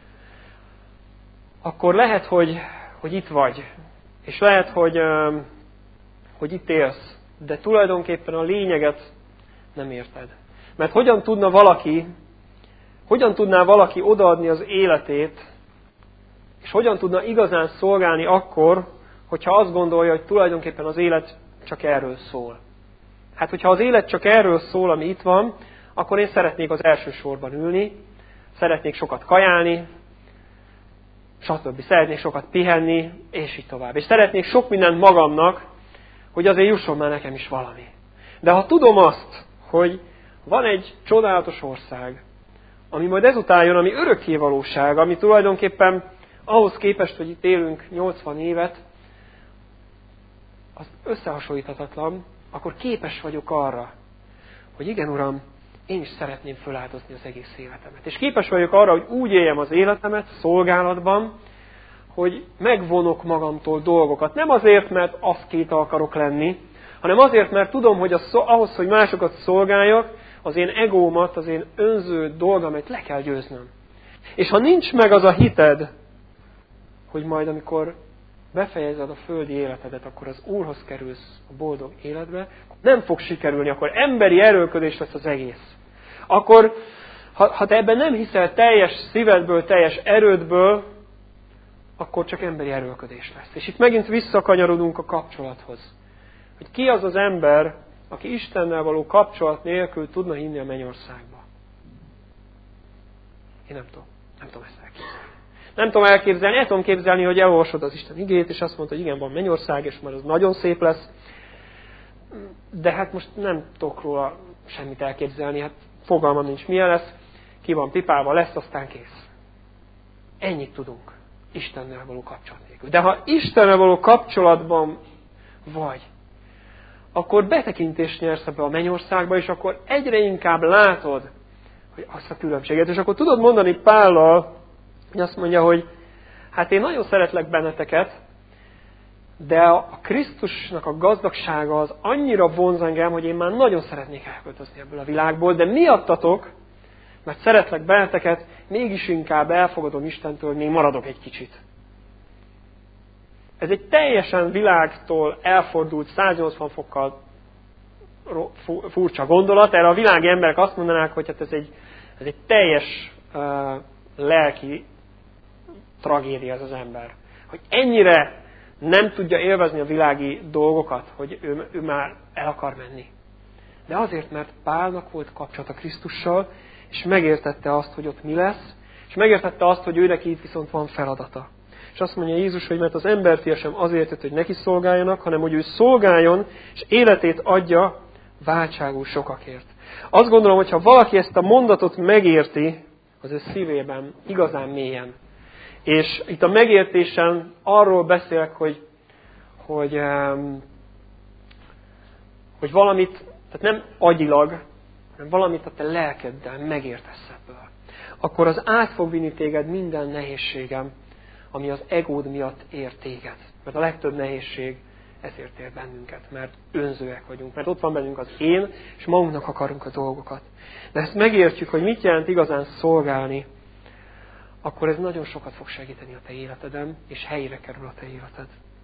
akkor lehet, hogy, hogy itt vagy. És lehet, hogy, hogy itt élsz. De tulajdonképpen a lényeget nem érted. Mert hogyan tudna valaki, hogyan tudná valaki odaadni az életét, és hogyan tudna igazán szolgálni akkor, hogyha azt gondolja, hogy tulajdonképpen az élet csak erről szól. Hát, hogyha az élet csak erről szól, ami itt van, akkor én szeretnék az első sorban ülni, szeretnék sokat kajálni, stb. Szeretnék sokat pihenni, és így tovább. És szeretnék sok mindent magamnak, hogy azért jusson már nekem is valami. De ha tudom azt, hogy van egy csodálatos ország, ami majd ezután jön, ami örökké valóság, ami tulajdonképpen ahhoz képest, hogy itt élünk nyolcvan évet, az összehasonlíthatatlan, akkor képes vagyok arra, hogy igen, Uram, én is szeretném föláldozni az egész életemet. És képes vagyok arra, hogy úgy éljem az életemet szolgálatban, hogy megvonok magamtól dolgokat. Nem azért, mert aszkéta akarok lenni, hanem azért, mert tudom, hogy az, ahhoz, hogy másokat szolgáljak, az én egómat, az én önző dolgamat le kell győznöm. És ha nincs meg az a hited, hogy majd amikor befejezed a földi életedet, akkor az Úrhoz kerülsz a boldog életbe, nem fog sikerülni, akkor emberi erőlködés lesz az egész. Akkor, ha, ha te ebben nem hiszel teljes szívedből, teljes erődből, akkor csak emberi erőlködés lesz. És itt megint visszakanyarodunk a kapcsolathoz. Hogy ki az az ember, aki Istennel való kapcsolat nélkül tudna hinni a mennyországba. Én nem tudom. Nem tudom ezt elképzelni. Nem tudom elképzelni, el tudom képzelni, hogy elolvasod az Isten igét, és azt mondta, hogy igen, van mennyország, és már az nagyon szép lesz. De hát most nem tudok róla semmit elképzelni, hát fogalmam nincs, milyen lesz, ki van pipálva, lesz, aztán kész. Ennyit tudunk Istennel való kapcsolat nélkül. De ha Istennel való kapcsolatban vagy, akkor betekintést nyersz ebbe a mennyországba, és akkor egyre inkább látod, hogy azt a különbséget. És akkor tudod mondani Pállal, hogy azt mondja, hogy hát én nagyon szeretlek benneteket, de a Krisztusnak a gazdagsága az annyira vonz engem, hogy én már nagyon szeretnék elköltözni ebből a világból, de miattatok, mert szeretlek benneteket, mégis inkább elfogadom Istentől, hogy még maradok egy kicsit. Ez egy teljesen világtól elfordult száznyolcvan fokkal furcsa gondolat. Erre a világi emberek azt mondanák, hogy hát ez egy, ez egy teljes uh, lelki tragédia ez az ember. Hogy ennyire nem tudja élvezni a világi dolgokat, hogy ő, ő már el akar menni. De azért, mert Pálnak volt kapcsolata Krisztussal, és megértette azt, hogy ott mi lesz, és megértette azt, hogy őnek itt viszont van feladata. És azt mondja Jézus, hogy mert az emberfia sem azért jött, hogy neki szolgáljanak, hanem hogy ő szolgáljon, és életét adja váltságú sokakért. Azt gondolom, hogy ha valaki ezt a mondatot megérti, az ő szívében igazán mélyen. És itt a megértésen arról beszélek, hogy, hogy, hogy valamit, tehát nem agyilag, hanem valamit a te lelkeddel megértesz ebből. Akkor az át fog vinni téged minden nehézségem, ami az egód miatt ér téged. Mert a legtöbb nehézség ezért ér bennünket, mert önzőek vagyunk, mert ott van bennünk az én, és magunknak akarunk a dolgokat. De ezt megértjük, hogy mit jelent igazán szolgálni, akkor ez nagyon sokat fog segíteni a te életeden, és helyére kerül a te életed.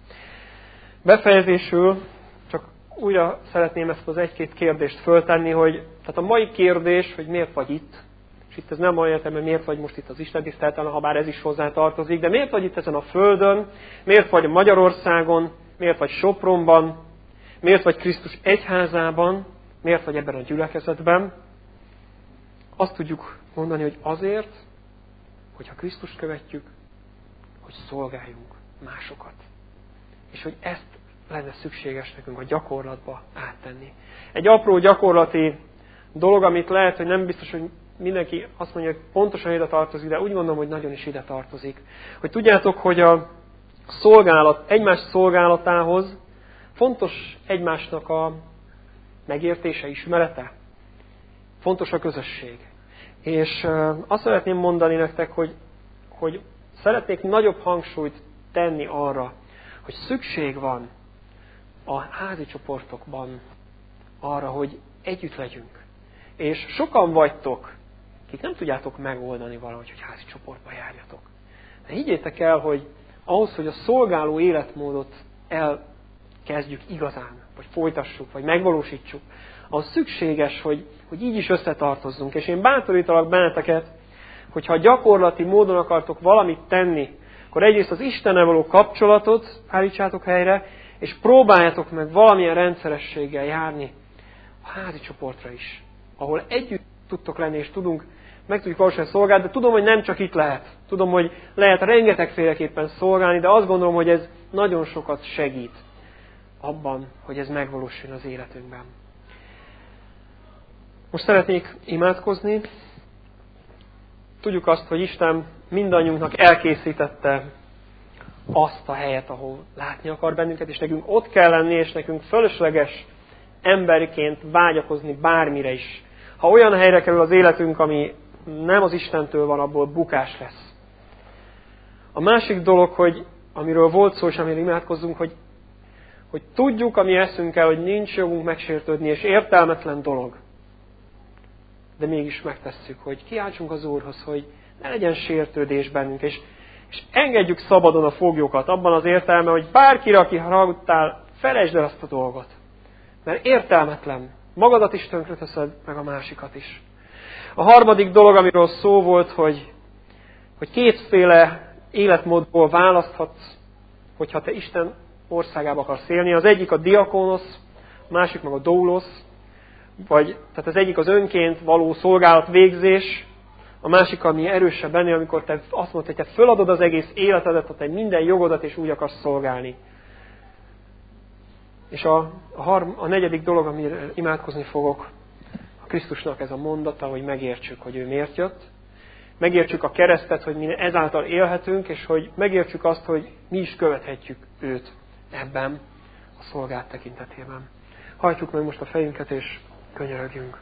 Befejezésül csak újra szeretném ezt az egy-két kérdést föltenni, hogy tehát a mai kérdés, hogy miért vagy itt, és itt ez nem olyan értem, hogy miért vagy most itt az Isten tiszteleten, ha bár ez is hozzá tartozik, de miért vagy itt ezen a földön, miért vagy Magyarországon, miért vagy Sopronban, miért vagy Krisztus egyházában, miért vagy ebben a gyülekezetben. Azt tudjuk mondani, hogy azért, hogyha Krisztust követjük, hogy szolgáljunk másokat. És hogy ezt lenne szükséges nekünk a gyakorlatba áttenni. Egy apró gyakorlati dolog, amit lehet, hogy nem biztos, hogy mindenki azt mondja, hogy pontosan ide tartozik, de úgy gondolom, hogy nagyon is ide tartozik. Hogy tudjátok, hogy a szolgálat, egymás szolgálatához fontos egymásnak a megértése, ismerete. Fontos a közösség. És azt szeretném mondani nektek, hogy, hogy szeretnék nagyobb hangsúlyt tenni arra, hogy szükség van a házi csoportokban arra, hogy együtt legyünk. És sokan vagytok, akik nem tudjátok megoldani valahogy, hogy házi csoportba járjatok. De higgyétek el, hogy ahhoz, hogy a szolgáló életmódot elkezdjük igazán, vagy folytassuk, vagy megvalósítsuk, ahhoz szükséges, hogy, hogy így is összetartozzunk. És én bátorítalak benneteket, hogyha gyakorlati módon akartok valamit tenni, akkor egyrészt az Istennel való kapcsolatot állítsátok helyre, és próbáljátok meg valamilyen rendszerességgel járni a házi csoportra is, ahol együtt tudtok lenni, és tudunk, meg tudjuk valószínűleg szolgálni, de tudom, hogy nem csak itt lehet. Tudom, hogy lehet rengetegféleképpen szolgálni, de azt gondolom, hogy ez nagyon sokat segít abban, hogy ez megvalósuljon az életünkben. Most szeretnék imádkozni. Tudjuk azt, hogy Isten mindannyiunknak elkészítette azt a helyet, ahol látni akar bennünket, és nekünk ott kell lenni, és nekünk fölösleges emberként vágyakozni bármire is. Ha olyan helyre kerül az életünk, ami nem az Istentől van, abból bukás lesz. A másik dolog, hogy amiről volt szó, és amiről imádkozzunk, hogy, hogy tudjuk a mi eszünkkel, hogy nincs jogunk megsértődni, és értelmetlen dolog. De mégis megtesszük, hogy kiáltsunk az Úrhoz, hogy ne legyen sértődés bennünk, és, és engedjük szabadon a foglyokat abban az értelme, hogy bárkire, aki haragudtál, felejtsd el azt a dolgot. Mert értelmetlen. Magadat is tönkreteszed, meg a másikat is. A harmadik dolog, amiről szó volt, hogy, hogy kétféle életmódból választhatsz, hogyha te Isten országába akarsz élni. Az egyik a diakónosz, a másik meg a doulosz, vagy tehát az egyik az önként való szolgálat végzés, a másik, ami erősebb benni, amikor te azt mondod, hogy te föladod az egész életedet, te minden jogodat, és úgy akarsz szolgálni. És a, a, harm, a negyedik dolog, amire imádkozni fogok, a Krisztusnak ez a mondata, hogy megértsük, hogy ő miért jött. Megértsük a keresztet, hogy mi ezáltal élhetünk, és hogy megértsük azt, hogy mi is követhetjük őt ebben a szolgálat tekintetében. Hajtjuk meg most a fejünket, és könyörögjünk.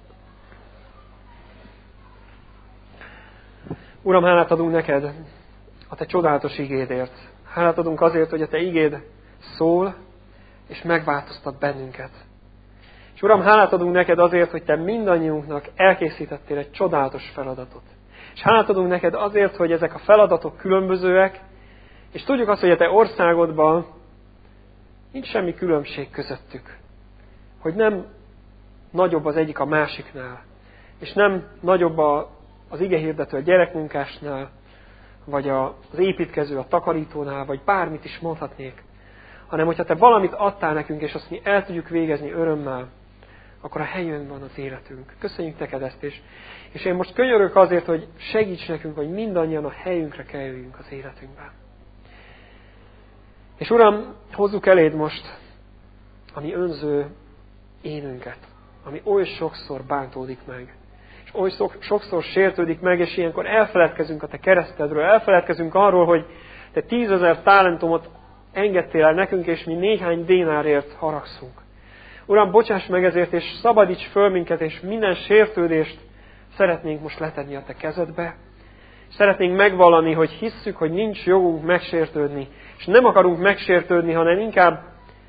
Uram, hálát adunk neked a te csodálatos igédért. Hálát adunk azért, hogy a te igéd szól, és megváltoztat bennünket. És Uram, hálát adunk neked azért, hogy te mindannyiunknak elkészítettél egy csodálatos feladatot. És hálát adunk neked azért, hogy ezek a feladatok különbözőek, és tudjuk azt, hogy a te országodban nincs semmi különbség közöttük. Hogy nem nagyobb az egyik a másiknál, és nem nagyobb a, az igehirdető a gyerekmunkásnál, vagy a, az építkező a takarítónál, vagy bármit is mondhatnék, hanem hogyha te valamit adtál nekünk, és azt mi el tudjuk végezni örömmel, akkor a helyön van az életünk. Köszönjük neked ezt is. És én most könyörök azért, hogy segíts nekünk, hogy mindannyian a helyünkre kerüljünk az életünkben. És Uram, hozzuk eléd most a mi önző énünket, ami oly sokszor bántódik meg, és oly sokszor sértődik meg, és ilyenkor elfeledkezünk a te keresztedről, elfeledkezünk arról, hogy te tízezer talentumot engedtél el nekünk, és mi néhány dénárért haragszunk. Uram, bocsáss meg ezért, és szabadíts föl minket, és minden sértődést szeretnénk most letenni a te kezedbe. Szeretnénk megvallani, hogy hisszük, hogy nincs jogunk megsértődni, és nem akarunk megsértődni, hanem inkább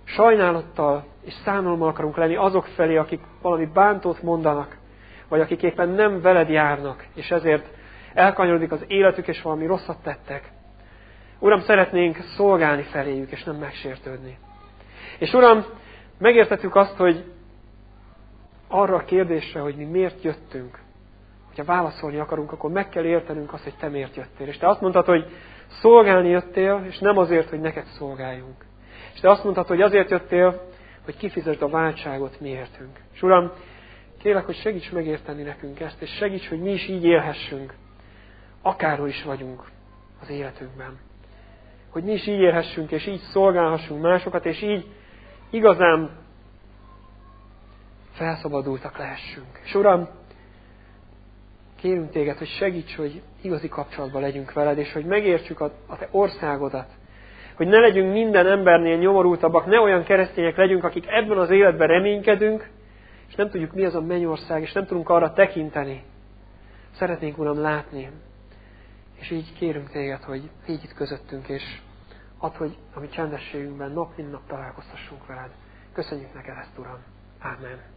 sajnálattal és szánalommal akarunk lenni azok felé, akik valami bántót mondanak, vagy akik éppen nem veled járnak, és ezért elkanyarodik az életük, és valami rosszat tettek. Uram, szeretnénk szolgálni feléjük, és nem megsértődni. És Uram, megértettük azt, hogy arra a kérdésre, hogy mi miért jöttünk, hogyha válaszolni akarunk, akkor meg kell értenünk azt, hogy Te miért jöttél. És Te azt mondtad, hogy szolgálni jöttél, és nem azért, hogy neked szolgáljunk. És Te azt mondtad, hogy azért jöttél, hogy kifizesd a váltságot miértünk. És Uram, kérlek, hogy segíts megérteni nekünk ezt, és segíts, hogy mi is így élhessünk, akárhol is vagyunk az életünkben. Hogy mi is így élhessünk, és így szolgálhassunk másokat, és így igazán felszabadultak lehessünk. És Uram, kérünk Téged, hogy segíts, hogy igazi kapcsolatban legyünk veled, és hogy megértsük a, a Te országodat. Hogy ne legyünk minden embernél nyomorultabbak, ne olyan keresztények legyünk, akik ebben az életben reménykedünk, és nem tudjuk, mi az a mennyország, és nem tudunk arra tekinteni. Szeretnénk, Uram, látni. És így kérünk Téged, hogy légy itt közöttünk, és add, hogy a mi csendességünkben nap mint nap találkoztassunk veled. Köszönjük neked ezt, Uram. Ámen.